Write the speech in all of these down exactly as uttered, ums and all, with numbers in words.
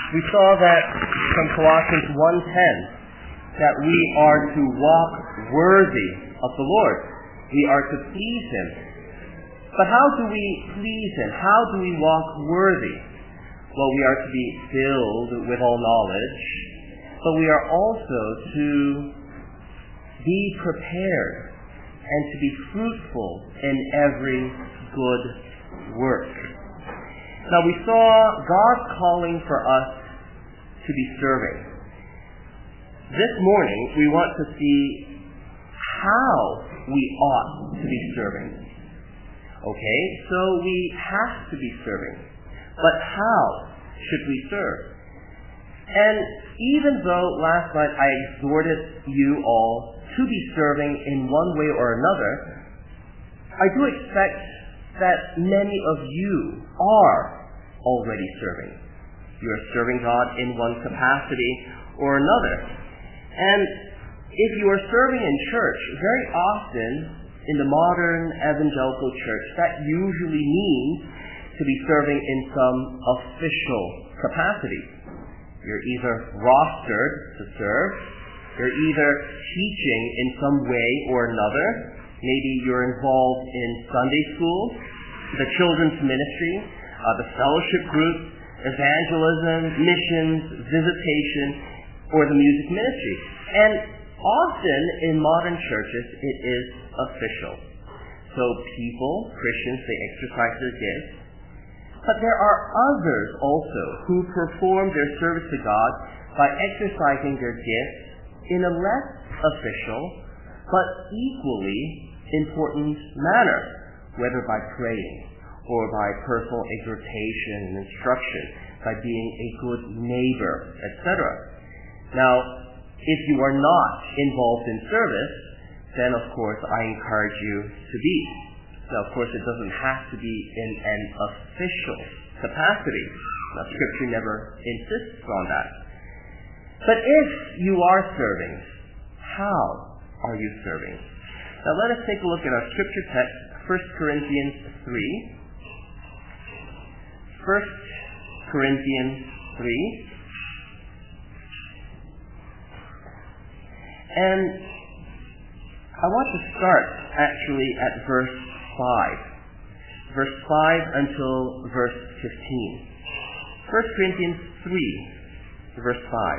We saw that from Colossians one ten that we are to walk worthy of the Lord. We are to please Him. But how do we please Him? How do we walk worthy? Well, we are to be filled with all knowledge, but we are also to be prepared and to be fruitful in every good work. Now, we saw God calling for us to be serving. This morning, we want to see how we ought to be serving. Okay, so we have to be serving. But how should we serve? And even though last night I exhorted you all to be serving in one way or another, I do expect that many of you are already serving. You are serving God in one capacity or another. And if you are serving in church, very often in the modern evangelical church, that usually means to be serving in some official capacity. You're either rostered to serve, you're either teaching in some way or another. Maybe you're involved in Sunday school, the children's ministry, uh, the fellowship group, evangelism, missions, visitation, or the music ministry. And often in modern churches, it is official. So people, Christians, they exercise their gifts. But there are others also who perform their service to God by exercising their gifts in a less official but equally important manner, whether by praying or by personal exhortation and instruction, by being a good neighbor, et cetera. Now, if you are not involved in service, then of course I encourage you to be. Now, of course, it doesn't have to be in an official capacity. Now, Scripture never insists on that. But if you are serving, how are you serving? Now, let us take a look at our Scripture text, First Corinthians three. First Corinthians three. And I want to start actually at verse five. Verse five until verse fifteen. First Corinthians three, verse five.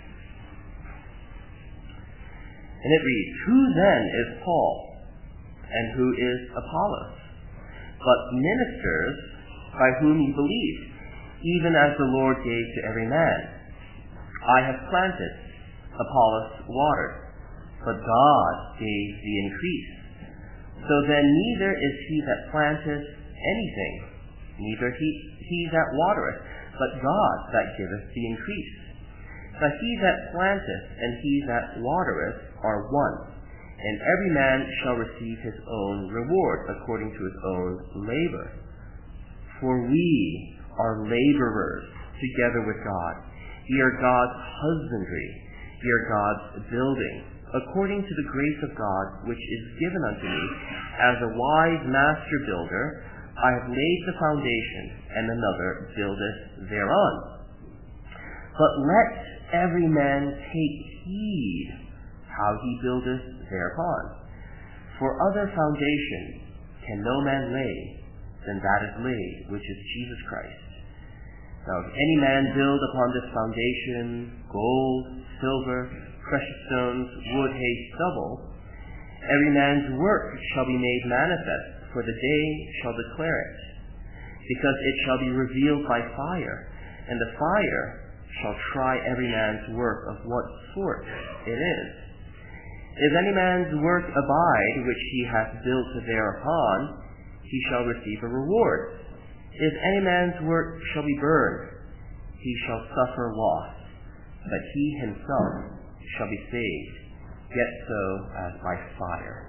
And it reads, "Who then is Paul, and who is Apollos? But ministers by whom ye believed, even as the Lord gave to every man. I have planted, Apollos watered, but God gave the increase. So then neither is he that planteth anything, neither he, he that watereth, but God that giveth the increase. But he that planteth and he that watereth are one, and every man shall receive his own reward according to his own labor. For we are laborers together with God. Ye are God's husbandry, ye are God's building, according to the grace of God which is given unto me. As a wise master builder, I have laid the foundation, and another buildeth thereon. But let every man take heed how he buildeth thereupon. For other foundation can no man lay than that is laid, which is Jesus Christ. Now if any man build upon this foundation gold, silver, precious stones, wood, hay, stubble, every man's work shall be made manifest, for the day shall declare it, because it shall be revealed by fire, and the fire shall try every man's work of what sort it is. If any man's work abide, which he hath built thereupon, he shall receive a reward. If any man's work shall be burned, he shall suffer loss, but he himself shall be saved, yet so as by fire."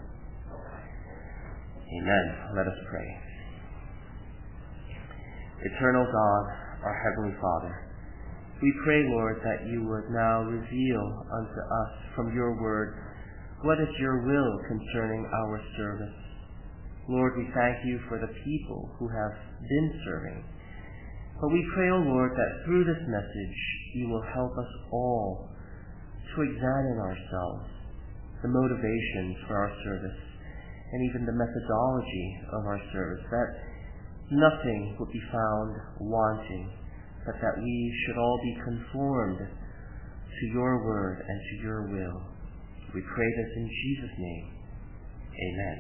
Amen. Let us pray. Eternal God, our Heavenly Father, we pray, Lord, that you would now reveal unto us from your word what is your will concerning our service. Lord, we thank you for the people who have been serving. But we pray, O Lord, that through this message you will help us all to examine ourselves, the motivations for our service, and even the methodology of our service, that nothing would be found wanting, but that we should all be conformed to your word and to your will. We pray this in Jesus' name. Amen.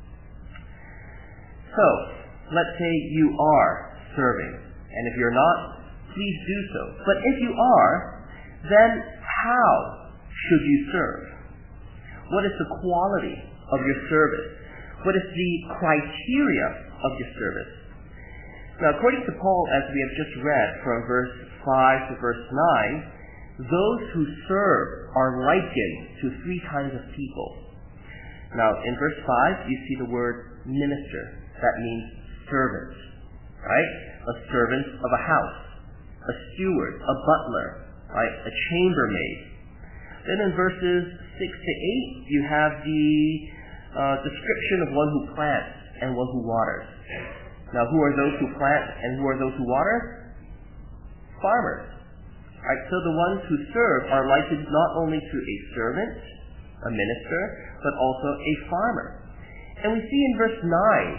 So, let's say you are serving. And if you're not, please do so. But if you are, then how should you serve? What is the quality of your service? What is the criteria of your service? Now, according to Paul, as we have just read from verse five to verse nine, those who serve are likened to three kinds of people. Now, in verse five, you see the word minister. That means servant, right? A servant of a house, a steward, a butler, right? A chambermaid. Then in verses six to eight, you have the uh, description of one who plants and one who waters. Now, who are those who plant and who are those who water? Farmers. Right? So the ones who serve are likened not only to a servant, a minister, but also a farmer. And we see in verse nine,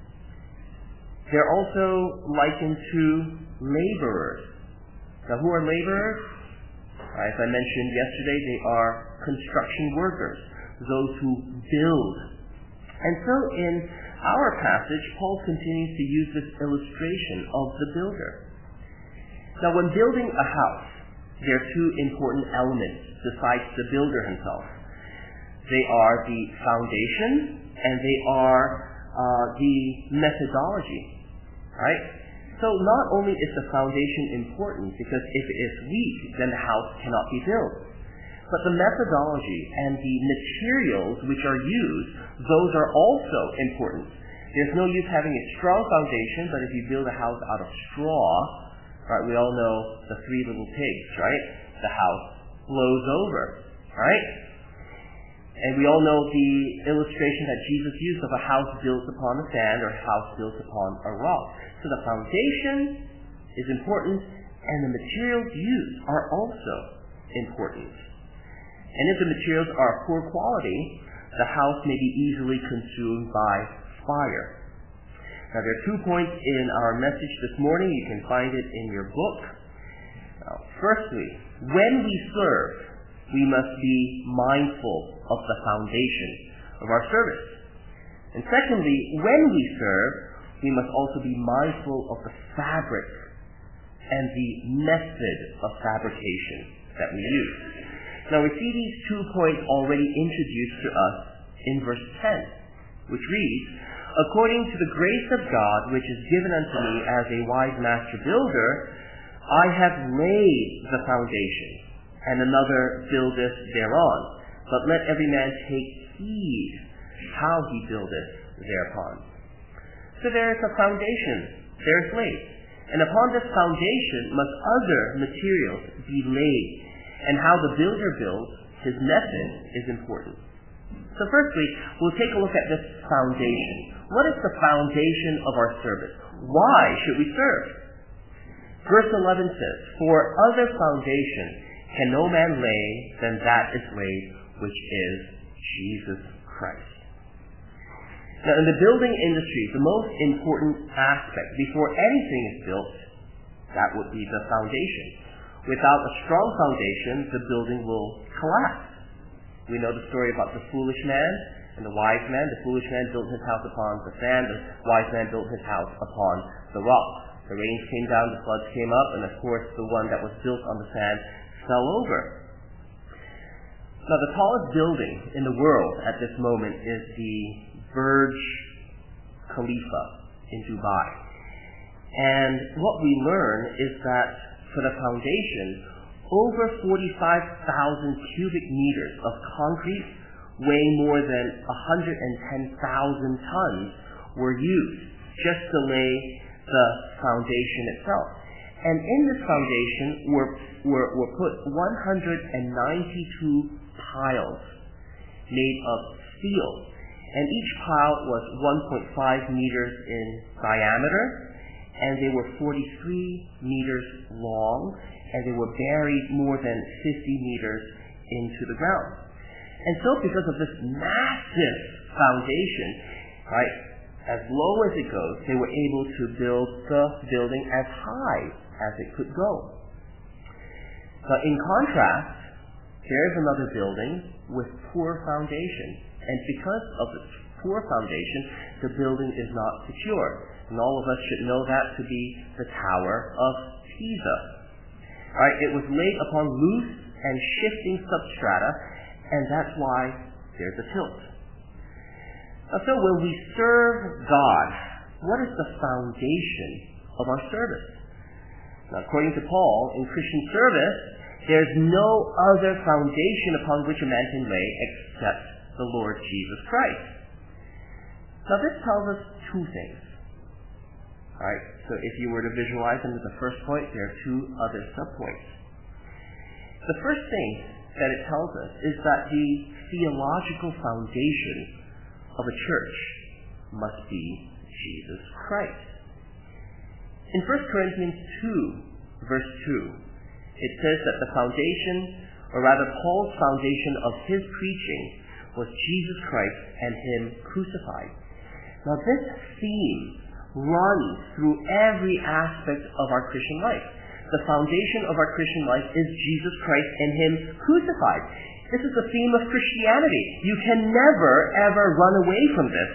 they're also likened to laborers. Now, who are laborers? As I mentioned yesterday, they are construction workers, those who build. And so in our passage, Paul continues to use this illustration of the builder. Now, when building a house, there are two important elements besides the builder himself. They are the foundation and they are uh, the methodology. Right? So not only is the foundation important, because if it is weak, then the house cannot be built, but the methodology and the materials which are used, those are also important. There's no use having a strong foundation, but if you build a house out of straw, right, we all know the three little pigs, right? The house blows over, right? And we all know the illustration that Jesus used of a house built upon the sand or a house built upon a rock. So the foundation is important, and the materials used are also important. And if the materials are poor quality, the house may be easily consumed by fire. Now, there are two points in our message this morning. You can find it in your book. Now, firstly, when we serve, we must be mindful of the foundation of our service. And secondly, when we serve, we must also be mindful of the fabric and the method of fabrication that we use. Now, we see these two points already introduced to us in verse ten, which reads, "According to the grace of God, which is given unto me as a wise master builder, I have laid the foundation, and another buildeth thereon. But let every man take heed how he buildeth thereupon." So there is a foundation, there is laid. And upon this foundation must other materials be laid. And how the builder builds, his method is important. So firstly, we'll take a look at this foundation. What is the foundation of our service? Why should we serve? Verse eleven says, "For other foundation can no man lay than that is laid, which is Jesus Christ." Now, in the building industry, the most important aspect before anything is built, that would be the foundation. Without a strong foundation, the building will collapse. We know the story about the foolish man and the wise man. The foolish man built his house upon the sand. The wise man built his house upon the rock. The rains came down, the floods came up, and of course the one that was built on the sand fell over. Now, the tallest building in the world at this moment is the Burj Khalifa in Dubai. And what we learn is that for the foundation, over forty-five thousand cubic meters of concrete weighing more than one hundred ten thousand tons were used just to lay the foundation itself. And in this foundation were, were, were put one hundred ninety-two piles made of steel. And each pile was one point five meters in diameter and they were forty-three meters long, and they were buried more than fifty meters into the ground. And so because of this massive foundation, right, as low as it goes, they were able to build the building as high as it could go. But in contrast, there's another building with poor foundation. And because of the poor foundation, the building is not secure. And all of us should know that to be the Tower of Pisa. Right? It was laid upon loose and shifting substrata, and that's why there's a tilt. So when we serve God, what is the foundation of our service? Now, according to Paul, in Christian service, there's no other foundation upon which a man can lay except the Lord Jesus Christ. Now, this tells us two things. All right, so if you were to visualize them as the first point, there are two other subpoints. The first thing that it tells us is that the theological foundation of a church must be Jesus Christ. In First Corinthians two, verse two, it says that the foundation, or rather Paul's foundation of his preaching, was Jesus Christ and Him crucified. Now this theme runs through every aspect of our Christian life. The foundation of our Christian life is Jesus Christ and Him crucified. This is the theme of Christianity. You can never, ever run away from this.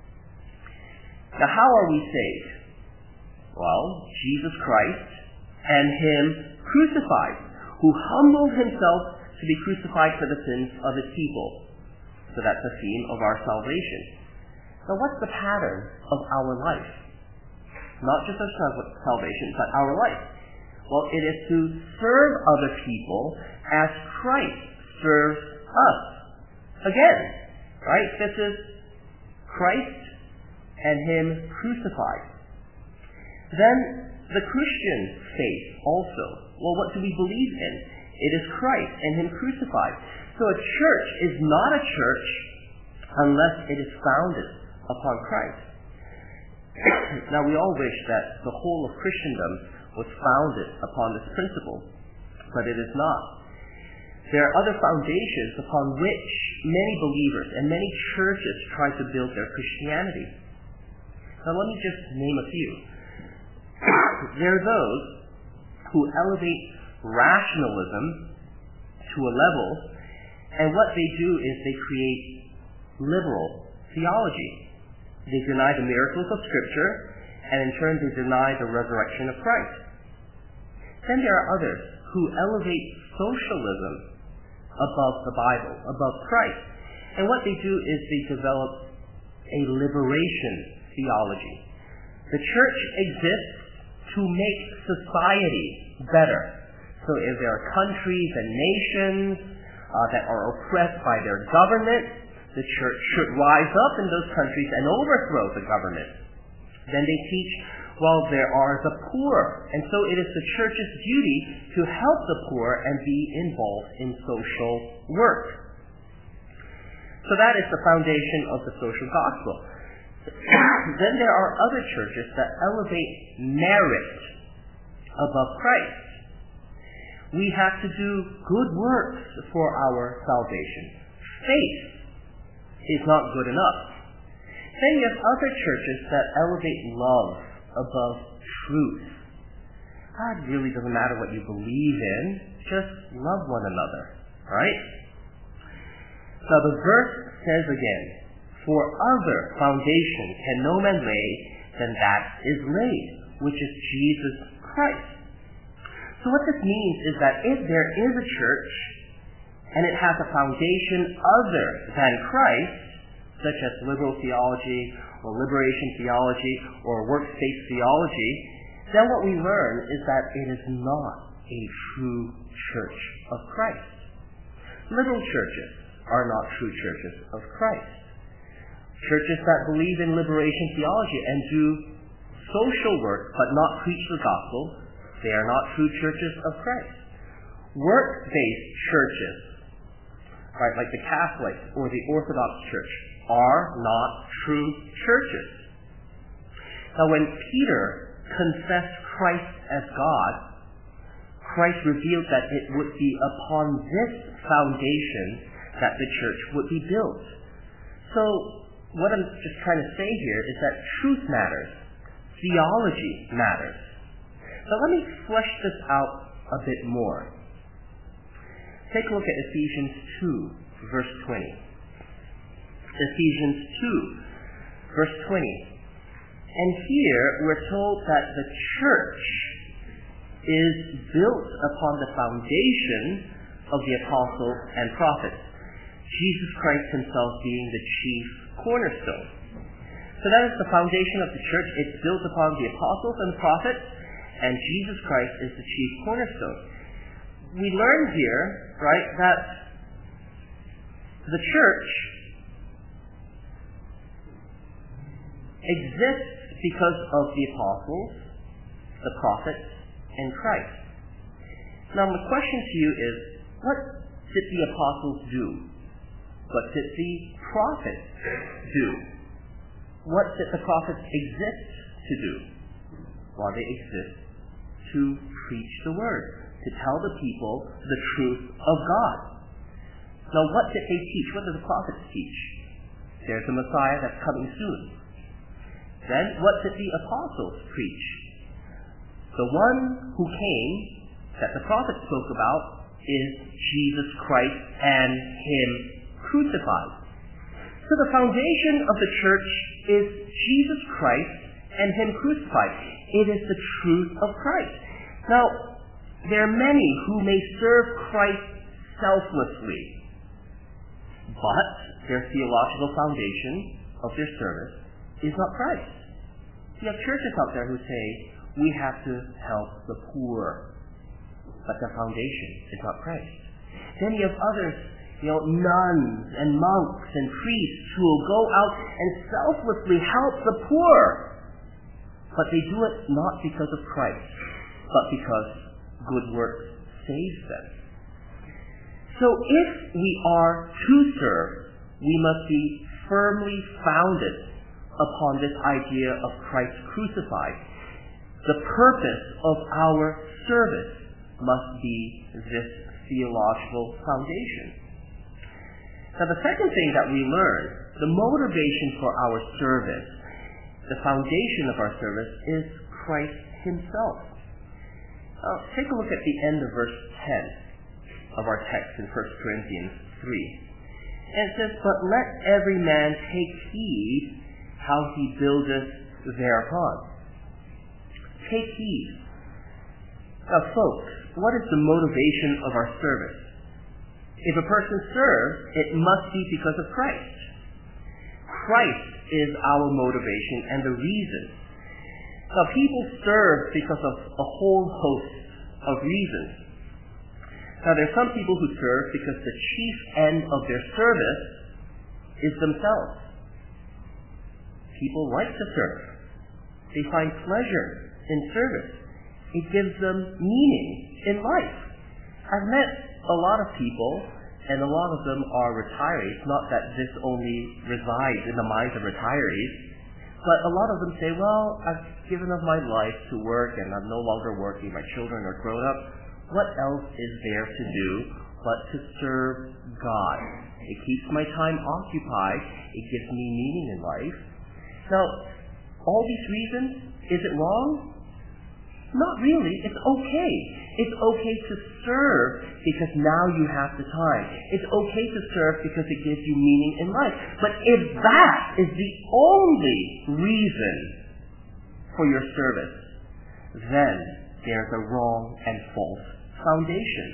Now, how are we saved? Well, Jesus Christ and Him crucified, who humbled Himself to be crucified for the sins of His people. So that's the theme of our salvation. Now, what's the pattern of our life? Not just our salvation, but our life. Well, it is to serve other people as Christ serves us. Again, right? This is Christ and Him crucified. Then the Christian faith also. Well, what do we believe in? It is Christ and Him crucified. So a church is not a church unless it is founded upon Christ. Now, we all wish that the whole of Christendom was founded upon this principle, but it is not. There are other foundations upon which many believers and many churches try to build their Christianity. Now, let me just name a few. There are those who elevate rationalism to a level, and what they do is they create liberal theology. They deny the miracles of Scripture, and in turn they deny the resurrection of Christ. Then there are others who elevate socialism above the Bible, above Christ. And what they do is they develop a liberation theology. The church exists to make society better. So if there are countries and nations uh, that are oppressed by their government, the church should rise up in those countries and overthrow the government. Then they teach, well, there are the poor, and so it is the church's duty to help the poor and be involved in social work. So that is the foundation of the social gospel. Then there are other churches that elevate merit above Christ. We have to do good works for our salvation. Faith is not good enough. Then you have other churches that elevate love above truth. Ah, it really doesn't matter what you believe in, just love one another, right? Now the verse says again, for other foundation can no man lay than that is laid, which is Jesus Christ. So what this means is that if there is a church and it has a foundation other than Christ, such as liberal theology or liberation theology or works-based theology, then what we learn is that it is not a true church of Christ. Liberal churches are not true churches of Christ. Churches that believe in liberation theology and do social work but not preach the gospel, they are not true churches of Christ. Work-based churches, right, like the Catholic or the Orthodox Church, are not true churches. Now when Peter confessed Christ as God, Christ revealed that it would be upon this foundation that the church would be built. So what I'm just trying to say here is that truth matters. Theology matters. But let me flesh this out a bit more. Take a look at Ephesians two, verse twenty. Ephesians two, verse twenty. And here we're told that the church is built upon the foundation of the apostles and prophets, Jesus Christ himself being the chief cornerstone. So that is the foundation of the church. It's built upon the apostles and prophets, and Jesus Christ is the chief cornerstone. We learn here, right, that the church exists because of the apostles, the prophets, and Christ. Now my question to you is, what did the apostles do? What did the prophets do? What did the prophets exist to do? Well, they exist to preach the word, to tell the people the truth of God. Now what did they teach? What did the prophets teach? There's a Messiah that's coming soon. Then what did the apostles preach? The one who came that the prophets spoke about is Jesus Christ and him crucified. So the foundation of the church is Jesus Christ and him crucified. It is the truth of Christ. Now, there are many who may serve Christ selflessly, but their theological foundation of their service is not Christ. You have churches out there who say, we have to help the poor, but their foundation is not Christ. Then you have others, you know, nuns and monks and priests who will go out and selflessly help the poor, but they do it not because of Christ, but because good works saves them. So if we are to serve, we must be firmly founded upon this idea of Christ crucified. The purpose of our service must be this theological foundation. Now the second thing that we learn, the motivation for our service, the foundation of our service, is Christ himself. Uh, take a look at the end of verse ten of our text in First Corinthians three. And it says, but let every man take heed how he buildeth thereupon. Take heed. Now folks, what is the motivation of our service? If a person serves, it must be because of Christ. Christ is our motivation and the reason. Now people serve because of a whole host of reasons. Now there are some people who serve because the chief end of their service is themselves. People like to serve. They find pleasure in service. It gives them meaning in life. I've met a lot of people, and a lot of them are retirees. Not that this only resides in the minds of retirees, but a lot of them say, well, I've given up my life to work and I'm no longer working. My children are grown up. What else is there to do but to serve God? It keeps my time occupied. It gives me meaning in life. Now, all these reasons, is it wrong? Not really. It's okay. It's okay to serve because now you have the time. It's okay to serve because it gives you meaning in life. But if that is the only reason for your service, then there's a wrong and false foundation.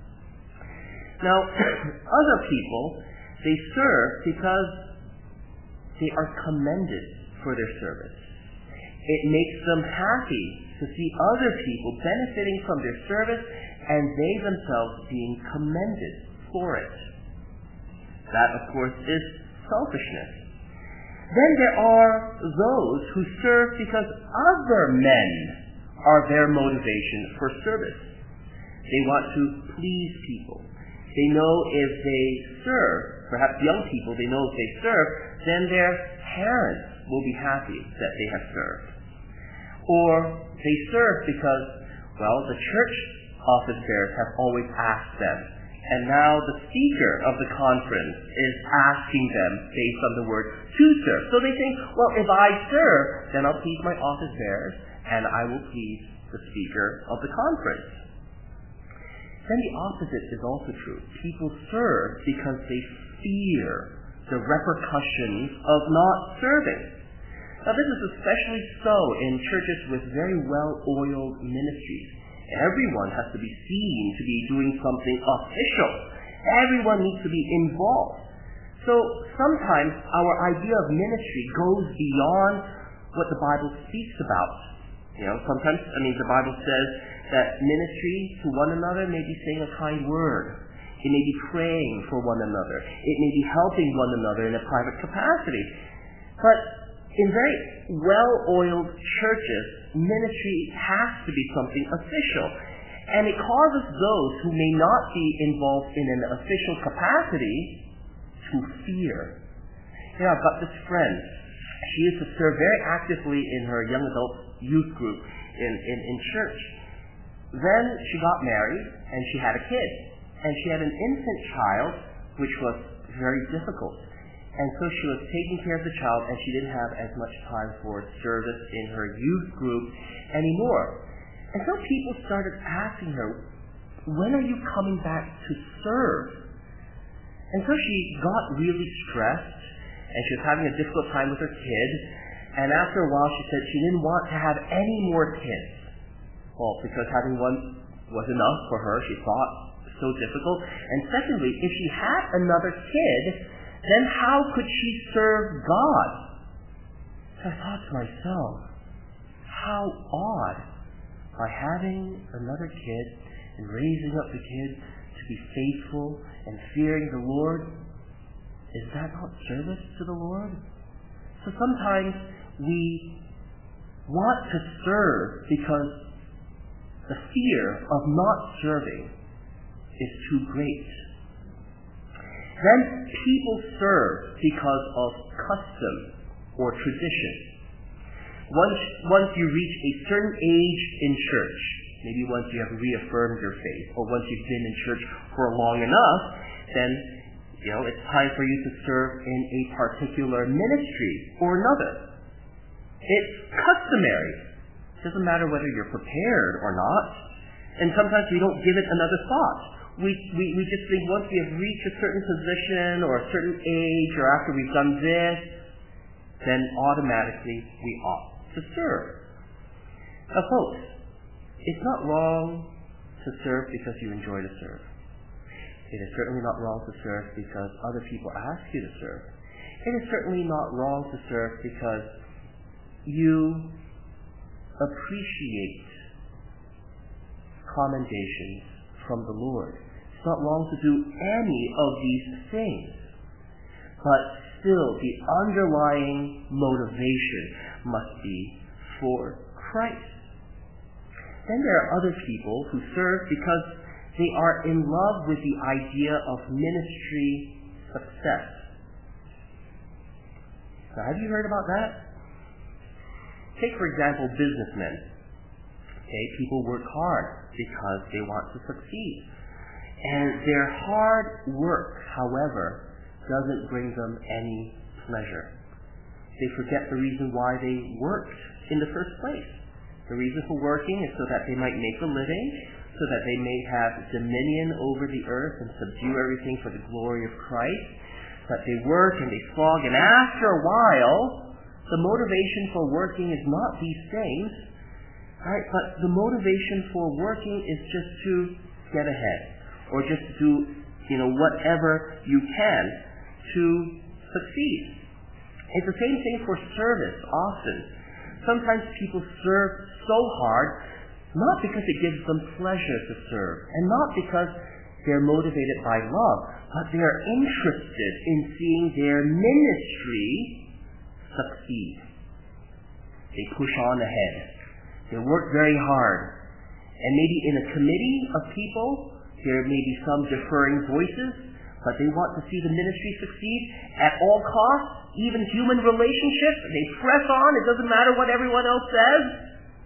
Now, other people, they serve because they are commended for their service. It makes them happy to see other people benefiting from their service and they themselves being commended for it. That, of course, is selfishness. Then there are those who serve because other men are their motivation for service. They want to please people. They know if they serve, perhaps young people, they know if they serve, then their parents will be happy that they have served. Or they serve because, well, the church office bearers have always asked them. And now the speaker of the conference is asking them based on the word to serve. So they think, well, if I serve, then I'll please my office bearers and I will please the speaker of the conference. Then the opposite is also true. People serve because they fear the repercussions of not serving. Now this is especially so in churches with very well-oiled ministries. Everyone has to be seen to be doing something official. Everyone needs to be involved. So sometimes our idea of ministry goes beyond what the Bible speaks about. You know, sometimes, I mean, the Bible says that ministry to one another may be saying a kind word. It may be praying for one another. It may be helping one another in a private capacity. But in very well-oiled churches, ministry has to be something official. And it causes those who may not be involved in an official capacity to fear. You know, I've got this friend. She used to serve very actively in her young adult youth group in, in, in church. Then she got married and she had a kid. And she had an infant child, which was very difficult. And so she was taking care of the child, and she didn't have as much time for service in her youth group anymore. And so people started asking her, when are you coming back to serve? And so she got really stressed, and she was having a difficult time with her kid. And after a while, she said she didn't want to have any more kids. Well, because having one was enough for her, she thought, so difficult. And secondly, if she had another kid, then how could she serve God? So I thought to myself, how odd. By having another kid and raising up the kid to be faithful and fearing the Lord, is that not service to the Lord? So sometimes we want to serve because the fear of not serving is too great. Then people serve because of custom or tradition. Once, once you reach a certain age in church, maybe once you have reaffirmed your faith, or once you've been in church for long enough, then you know it's time for you to serve in a particular ministry or another. It's customary. It doesn't matter whether you're prepared or not. And sometimes we don't give it another thought. We, we, we just think once we have reached a certain position or a certain age or after we've done this, then automatically we ought to serve. Now folks, it's not wrong to serve because you enjoy to serve. It is certainly not wrong to serve because other people ask you to serve. It is certainly not wrong to serve because you appreciate commendations from the Lord. It's not wrong to do any of these things. But still, the underlying motivation must be for Christ. Then there are other people who serve because they are in love with the idea of ministry success. Now, have you heard about that? Take, for example, businessmen. Okay, people work hard because they want to succeed. And their hard work, however, doesn't bring them any pleasure. They forget the reason why they worked in the first place. The reason for working is so that they might make a living, so that they may have dominion over the earth and subdue everything for the glory of Christ. That they work and they slog, and after a while, the motivation for working is not these things, right? But the motivation for working is just to get ahead, or just to do, you know, whatever you can to succeed. It's the same thing for service often. Sometimes people serve so hard, not because it gives them pleasure to serve, and not because they're motivated by love, but they're interested in seeing their ministry succeed. They push on ahead. They work very hard. And maybe in a committee of people, there may be some differing voices, but they want to see the ministry succeed at all costs, even human relationships. They press on. It doesn't matter what everyone else says.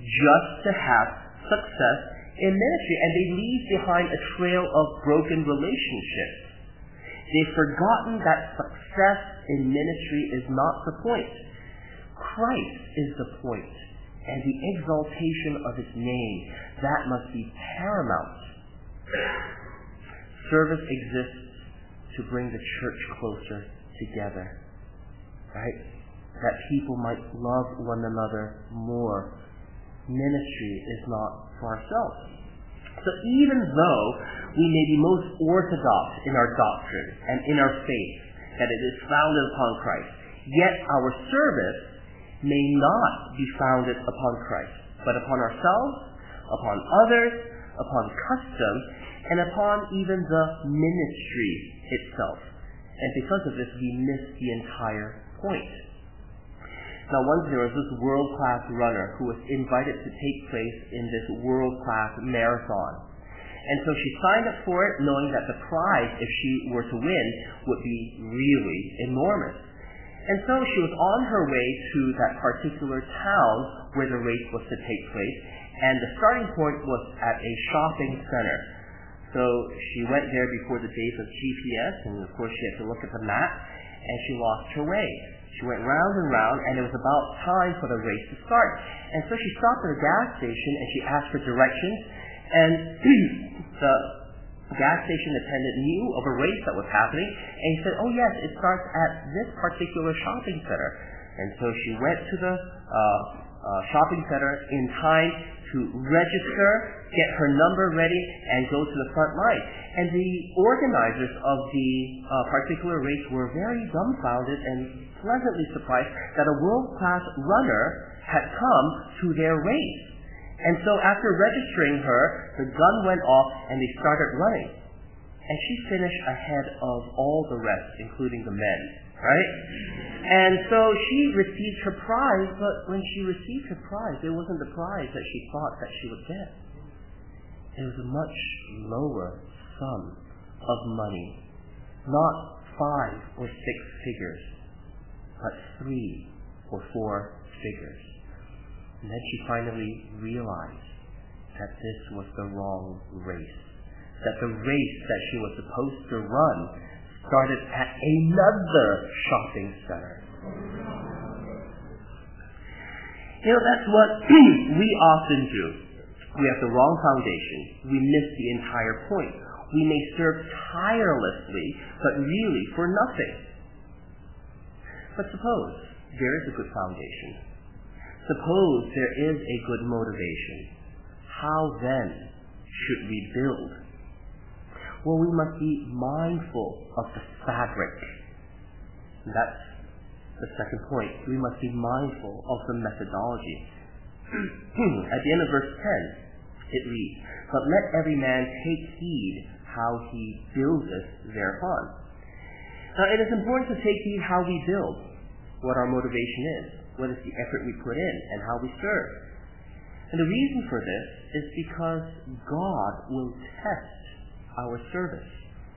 just to have success in ministry, and they leave behind a trail of broken relationships. They've forgotten that success in ministry is not the point. Christ is the point, and the exaltation of his name, that must be paramount. Service exists to bring the church closer together, right? That people might love one another more. Ministry is not for ourselves. So even though we may be most orthodox in our doctrine and in our faith, that it is founded upon Christ, yet our service may not be founded upon Christ, but upon ourselves, upon others, upon custom, and upon even the ministry itself. And because of this, we miss the entire point. Now, once there was this world-class runner who was invited to take place in this world-class marathon. And so she signed up for it knowing that the prize, if she were to win, would be really enormous. And so she was on her way to that particular town where the race was to take place, and the starting point was at a shopping center. So she went there before the days of G P S, and of course she had to look at the map, and she lost her way. She went round and round, and it was about time for the race to start. And so she stopped at a gas station, and she asked for directions, and the gas station attendant knew of a race that was happening, and he said, oh yes, it starts at this particular shopping center. And so she went to the uh, uh, shopping center in time to register, get her number ready, and go to the front line. And the organizers of the uh, particular race were very dumbfounded and pleasantly surprised that a world-class runner had come to their race. And so after registering her, the gun went off and they started running. And she finished ahead of all the rest, including the men, right? And so she received her prize, but when she received her prize, it wasn't the prize that she thought that she would get. It was a much lower sum of money. Not five or six figures, but three or four figures. And then she finally realized that this was the wrong race. That the race that she was supposed to run started at another shopping center. You know, that's what we often do. We have the wrong foundation. We miss the entire point. We may serve tirelessly, but really for nothing. But suppose there is a good foundation. Suppose there is a good motivation. How then should we build? Well, we must be mindful of the fabric. And that's the second point. We must be mindful of the methodology. At the end of verse ten, it reads, but let every man take heed how he buildeth thereupon. Now, it is important to take heed how we build, what our motivation is, what is the effort we put in, and how we serve. And the reason for this is because God will test our service.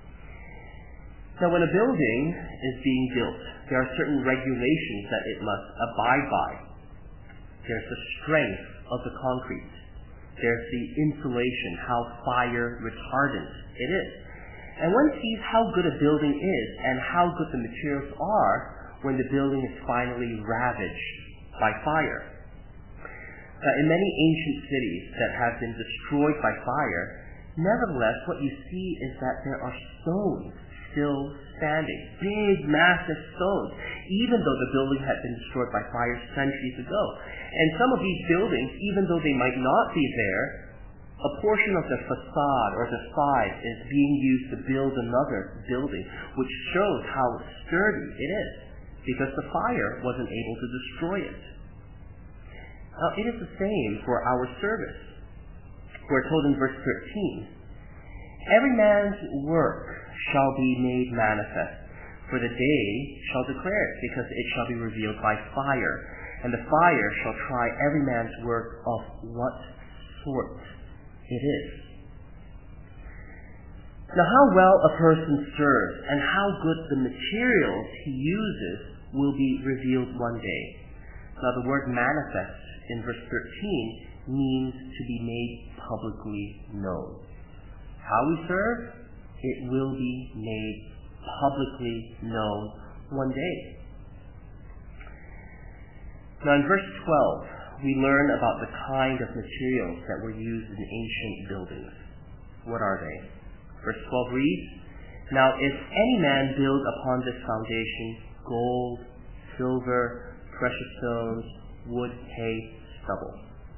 Now, when a building is being built, there are certain regulations that it must abide by. There's the strength of the concrete. There's the insulation, how fire retardant it is. And one sees how good a building is and how good the materials are when the building is finally ravaged by fire. Uh, in many ancient cities that have been destroyed by fire, nevertheless, what you see is that there are stones still standing. Big, massive stones, even though the building had been destroyed by fire centuries ago. And some of these buildings, even though they might not be there, a portion of the facade or the side is being used to build another building, which shows how sturdy it is, because the fire wasn't able to destroy it. Now, it is the same for our service. We're told in verse thirteen, every man's work shall be made manifest, for the day shall declare it, because it shall be revealed by fire, and the fire shall try every man's work of what sort it is. Now, how well a person serves and how good the materials he uses will be revealed one day. Now, the word manifest in verse thirteen means to be made publicly known. How we serve, it will be made publicly known one day. Now in verse twelve, we learn about the kind of materials that were used in ancient buildings. What are they? Verse twelve reads, "Now if any man build upon this foundation gold, silver, precious stones, wood, hay, stubble."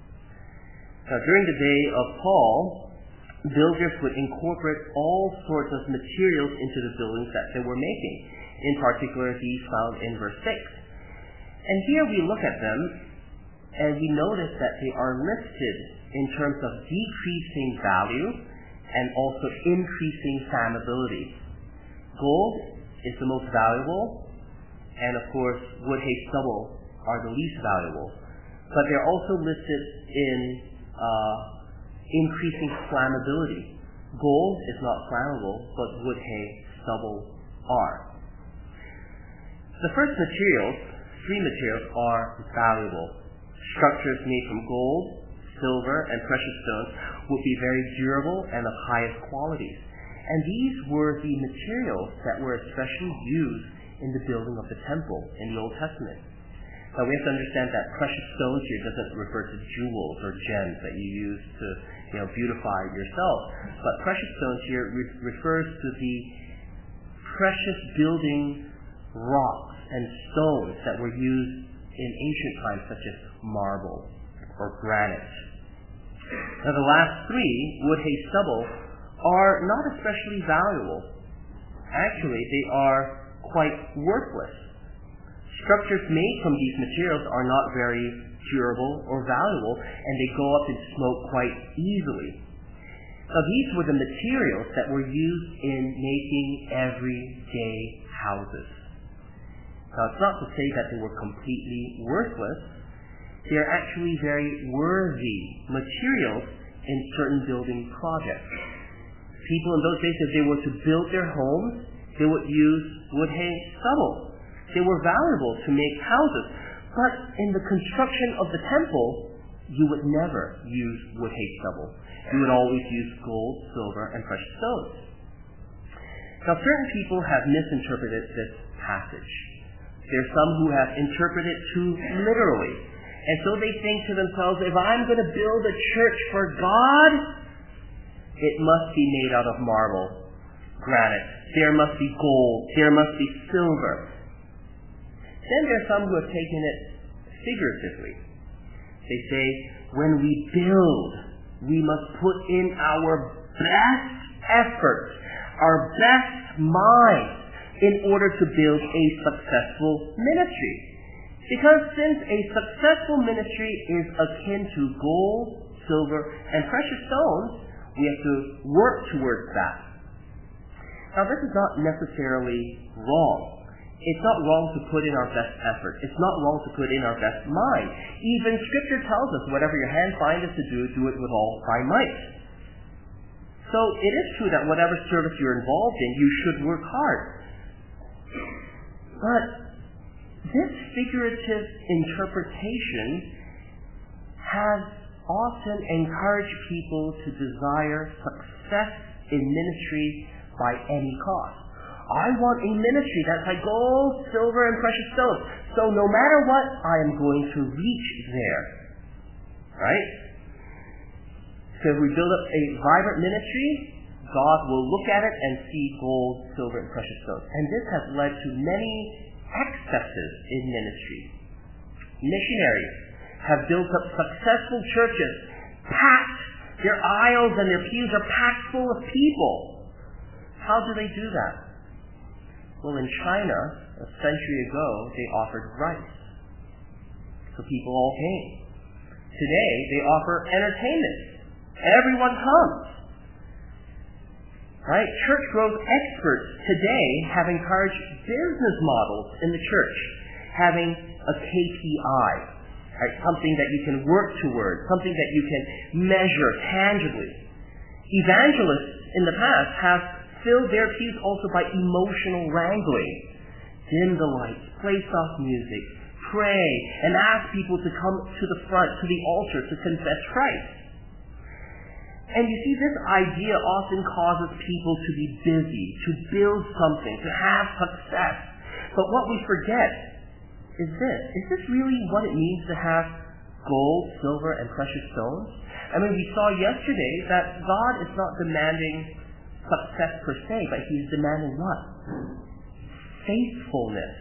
Now during the day of Paul, builders would incorporate all sorts of materials into the buildings that they were making. In particular, these found in verse six. And here we look at them, and we notice that they are listed in terms of decreasing value and also increasing flammability. Gold is the most valuable, and of course, wood, hay, stubble are the least valuable. But they're also listed in uh, increasing flammability. Gold is not flammable, but wood, hay, stubble are. The first materials, three materials, are valuable. Structures made from gold, silver, and precious stones would be very durable and of highest qualities. And these were the materials that were especially used in the building of the temple in the Old Testament. Now we have to understand that precious stones here doesn't refer to jewels or gems that you use to, you know, beautify yourself. But precious stones here re- refers to the precious building rocks and stones that were used in ancient times, such as marble or granite. Now the last three, wood, hay, stubble, are not especially valuable. Actually, they are quite worthless. Structures made from these materials are not very durable or valuable, and they go up in smoke quite easily. Now these were the materials that were used in making everyday houses. Now it's not to say that they were completely worthless. They are actually very worthy materials in certain building projects. People in those days, if they were to build their homes, they would use wood, hay, stubble. They were valuable to make houses. But in the construction of the temple, you would never use wood, hay, stubble. You would always use gold, silver, and precious stones. Now certain people have misinterpreted this passage. There are some who have interpreted it too literally. And so they think to themselves, if I'm going to build a church for God, it must be made out of marble, granite. There must be gold. There must be silver. Then there are some who have taken it figuratively. They say, when we build, we must put in our best efforts, our best mind, in order to build a successful ministry. Because since a successful ministry is akin to gold, silver, and precious stones, we have to work towards that. Now this is not necessarily wrong. It's not wrong to put in our best effort. It's not wrong to put in our best mind. Even Scripture tells us, whatever your hand findeth to do, do it with all thy might. So it is true that whatever service you're involved in, you should work hard. But this figurative interpretation has often encouraged people to desire success in ministry by any cost. I want a ministry that's like gold, silver, and precious stones. So no matter what, I am going to reach there. Right? So if we build up a vibrant ministry, God will look at it and see gold, silver, and precious stones. And this has led to many excesses in ministry. Missionaries have built up successful churches, packed. Their aisles and their pews are packed full of people. How do they do that? Well, in China, a century ago, they offered rice. So people all came. Today, they offer entertainment. Everyone comes. Right? Church growth experts today have encouraged business models in the church, having a K P I, right? Something that you can work toward, something that you can measure tangibly. Evangelists in the past have filled their pews also by emotional wrangling. Dim the lights, play soft music, pray and ask people to come to the front, to the altar, to confess Christ. And you see, this idea often causes people to be busy, to build something, to have success. But what we forget is this. Is this really what it means to have gold, silver, and precious stones? I mean, we saw yesterday that God is not demanding success per se, but He's demanding what? Faithfulness.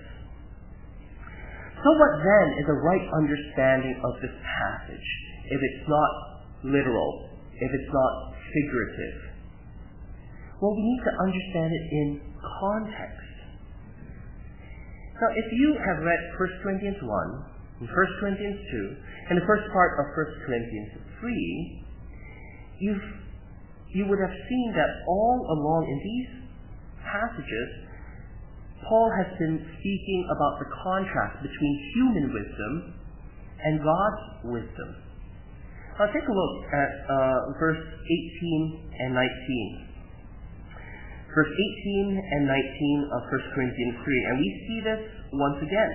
So what then is a right understanding of this passage, if it's not literal, if it's not figurative? Well, we need to understand it in context. Now, if you have read First Corinthians one, and First Corinthians two, and the first part of First Corinthians three, you've, you would have seen that all along in these passages, Paul has been speaking about the contrast between human wisdom and God's wisdom. Now take a look at uh, verse eighteen and nineteen. Verse eighteen and nineteen of First Corinthians three, and we see this once again.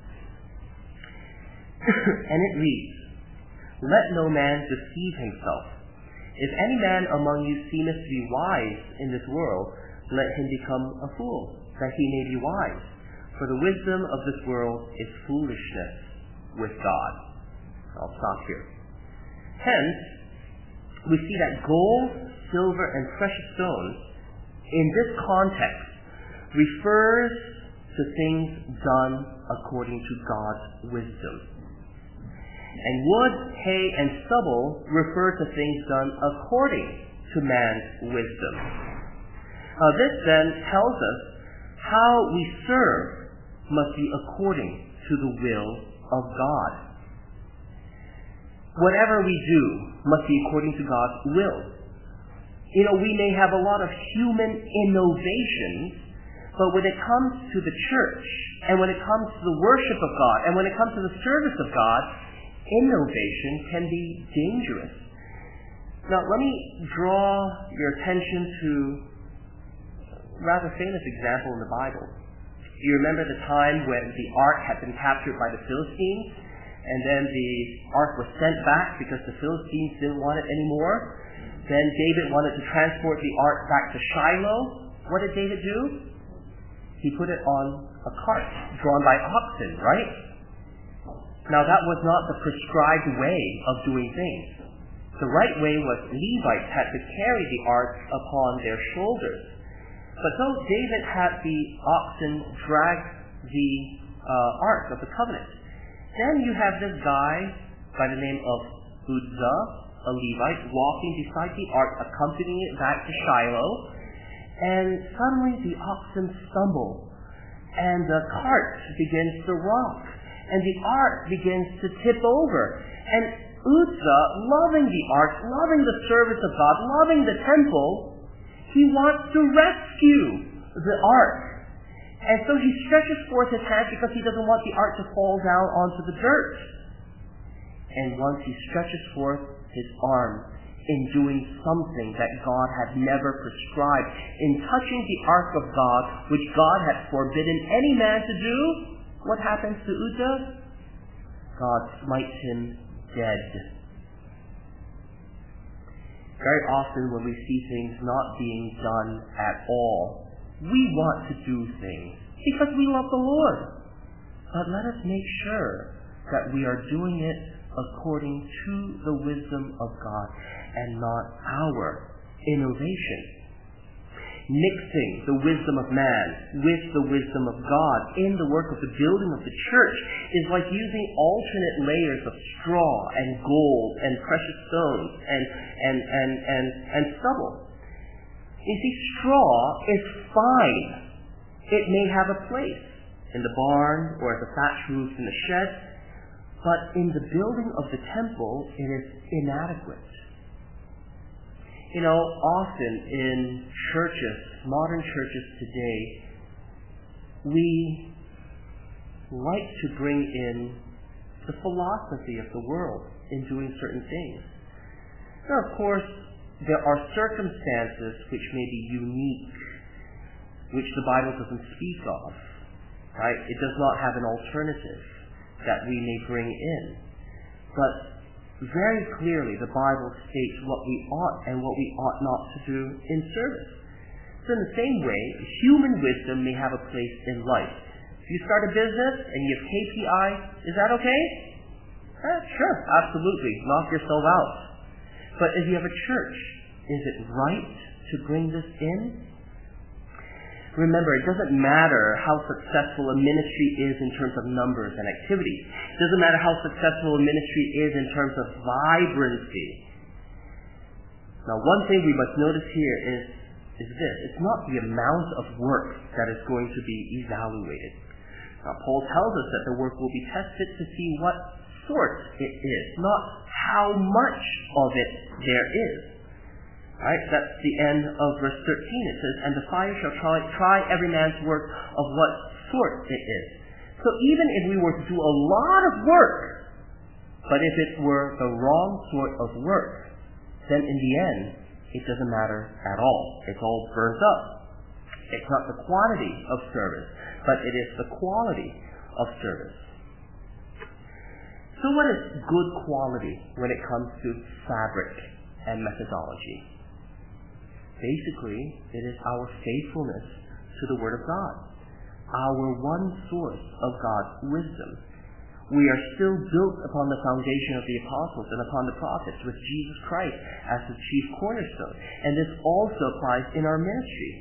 And it reads, "Let no man deceive himself. If any man among you seemeth to be wise in this world, let him become a fool, that he may be wise. For the wisdom of this world is foolishness with God." I'll stop here. Hence, we see that gold, silver, and precious stones, in this context, refers to things done according to God's wisdom. And wood, hay, and stubble refer to things done according to man's wisdom. Uh, this then tells us how we serve must be according to the will of God. Whatever we do must be according to God's will. You know, we may have a lot of human innovations, but when it comes to the church, and when it comes to the worship of God, and when it comes to the service of God, innovation can be dangerous. Now, let me draw your attention to a rather famous example in the Bible. You remember the time when the ark had been captured by the Philistines, and then the ark was sent back because the Philistines didn't want it anymore. Then David wanted to transport the ark back to Shiloh. What did David do? He put it on a cart drawn by oxen, right? Now that was not the prescribed way of doing things. The right way was Levites had to carry the ark upon their shoulders. But so David had the oxen drag the uh, ark of the covenant. Then you have this guy by the name of Uzzah, a Levite, walking beside the ark, accompanying it back to Shiloh. And suddenly the oxen stumble, and the cart begins to rock, and the ark begins to tip over. And Uzzah, loving the ark, loving the service of God, loving the temple, he wants to rescue the ark. And so he stretches forth his hand because he doesn't want the ark to fall down onto the dirt. And once he stretches forth his arm in doing something that God had never prescribed, in touching the ark of God, which God had forbidden any man to do, what happens to Uzzah? God smites him dead. Very often when we see things not being done at all, we want to do things because we love the Lord. But let us make sure that we are doing it according to the wisdom of God and not our innovation. Mixing the wisdom of man with the wisdom of God in the work of the building of the church is like using alternate layers of straw and gold and precious stones and, and, and, and, and stubble. You see, straw is fine. It may have a place in the barn or as a thatch roof in the shed, but in the building of the temple, it is inadequate. You know, often in churches, modern churches today, we like to bring in the philosophy of the world in doing certain things. Now, of course, there are circumstances which may be unique, which the Bible doesn't speak of, right? It does not have an alternative. that we may bring in. But very clearly the Bible states what we ought and what we ought not to do in service. So in the same way, human wisdom may have a place in life. If you start a business and you have K P Is, is that okay? Eh, sure, absolutely. Knock yourself out. But if you have a church, is it right to bring this in? Remember, it doesn't matter how successful a ministry is in terms of numbers and activities. It doesn't matter how successful a ministry is in terms of vibrancy. Now, one thing we must notice here is, is this. It's not the amount of work that is going to be evaluated. Now, Paul tells us that the work will be tested to see what sort it is, not how much of it there is. Right? That's the end of verse thirteen. It says, and the fire shall try, try every man's work of what sort it is. So even if we were to do a lot of work, but if it were the wrong sort of work, then in the end, it doesn't matter at all. It's all burnt up. It's not the quantity of service, but it is the quality of service. So what is good quality when it comes to fabric and methodology? Basically, it is our faithfulness to the Word of God, our one source of God's wisdom. We are still built upon the foundation of the apostles and upon the prophets, with Jesus Christ as the chief cornerstone. And this also applies in our ministry.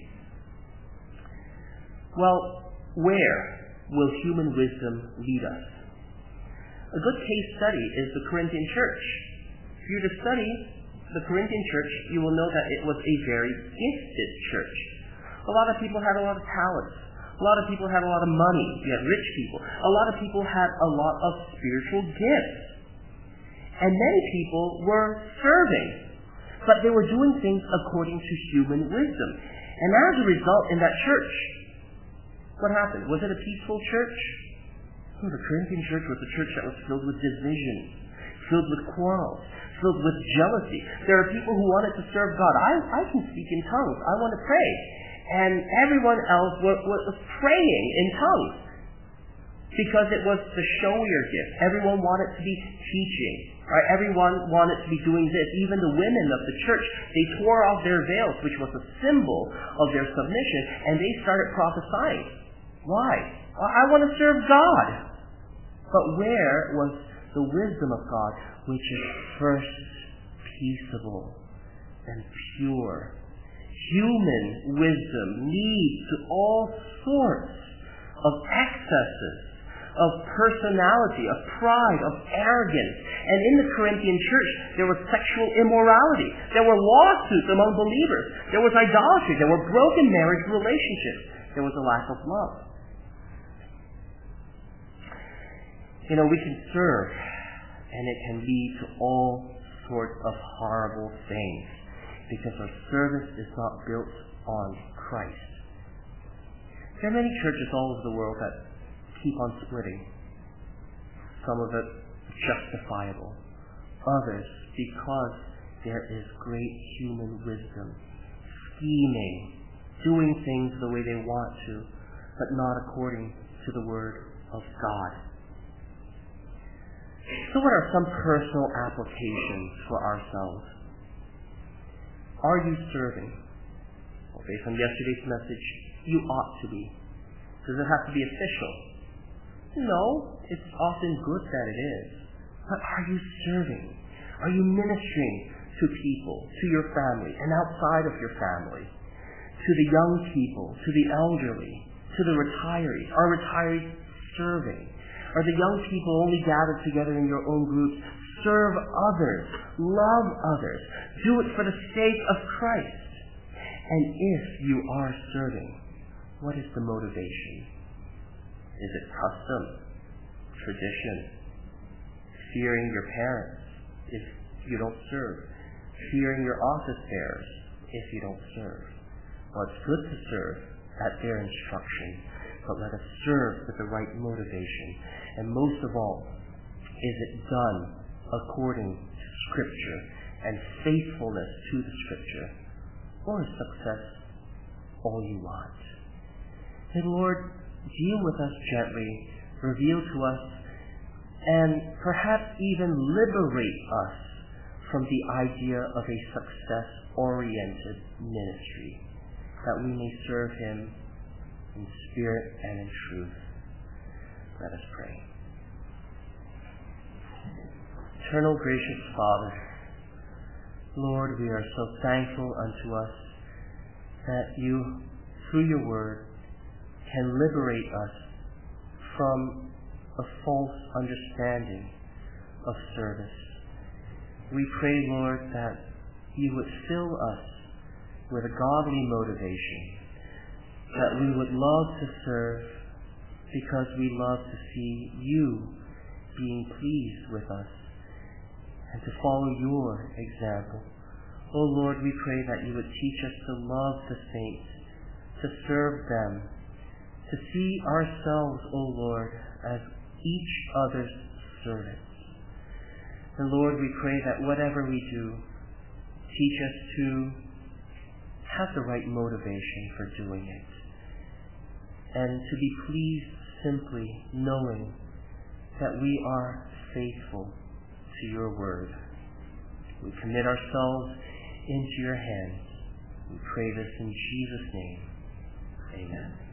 Well, where will human wisdom lead us? A good case study is the Corinthian church. If you were to study the Corinthian church, you will know that it was a very gifted church. A lot of people had a lot of talents. A lot of people had a lot of money. You had rich people. A lot of people had a lot of spiritual gifts. And many people were serving. But they were doing things according to human wisdom. And as a result, in that church, what happened? Was it a peaceful church? Oh, the Corinthian church was a church that was filled with division, filled with quarrels, filled with jealousy. There are people who wanted to serve God. I, I can speak in tongues. I want to pray. And everyone else was, was praying in tongues because it was the showier gift. Everyone wanted to be teaching. Right? Everyone wanted to be doing this. Even the women of the church, they tore off their veils, which was a symbol of their submission, and they started prophesying. Why? Well, I want to serve God. But where was the wisdom of God, which is first peaceable and pure? Human wisdom leads to all sorts of excesses, of personality, of pride, of arrogance. And in the Corinthian church, there was sexual immorality. There were lawsuits among believers. There was idolatry. There were broken marriage relationships. There was a lack of love. You know, we can serve, and it can lead to all sorts of horrible things because our service is not built on Christ. There are many churches all over the world that keep on splitting. Some of it justifiable. Others because there is great human wisdom. Scheming. Doing things the way they want to, but not according to the Word of God. So what are some personal applications for ourselves? Are you serving? Well, based on yesterday's message, you ought to be. Does it have to be official? No, it's often good that it is. But are you serving? Are you ministering to people, to your family, and outside of your family? To the young people, to the elderly, to the retirees? Are retirees serving? Are the young people only gathered together in your own groups? Serve others. Love others. Do it for the sake of Christ. And if you are serving, what is the motivation? Is it custom? Tradition? Fearing your parents if you don't serve? Fearing your office bearers if you don't serve? Well, it's good to serve at their instruction, but let us serve with the right motivation. And most of all, is it done according to Scripture and faithfulness to the Scripture? Or is success all you want? And Lord, deal with us gently. Reveal to us and perhaps even liberate us from the idea of a success-oriented ministry, that we may serve him in spirit and in truth. Let us pray. Eternal gracious Father, Lord, we are so thankful unto us that you, through your word, can liberate us from a false understanding of service. We pray, Lord, that you would fill us with a godly motivation, that we would love to serve because we love to see you being pleased with us and to follow your example. Oh Lord, we pray that you would teach us to love the saints, to serve them, to see ourselves, O Lord, as each other's servants. And Lord, we pray that whatever we do, teach us to have the right motivation for doing it, and to be pleased simply knowing that we are faithful to your word. We commit ourselves into your hands. We pray this in Jesus' name. Amen.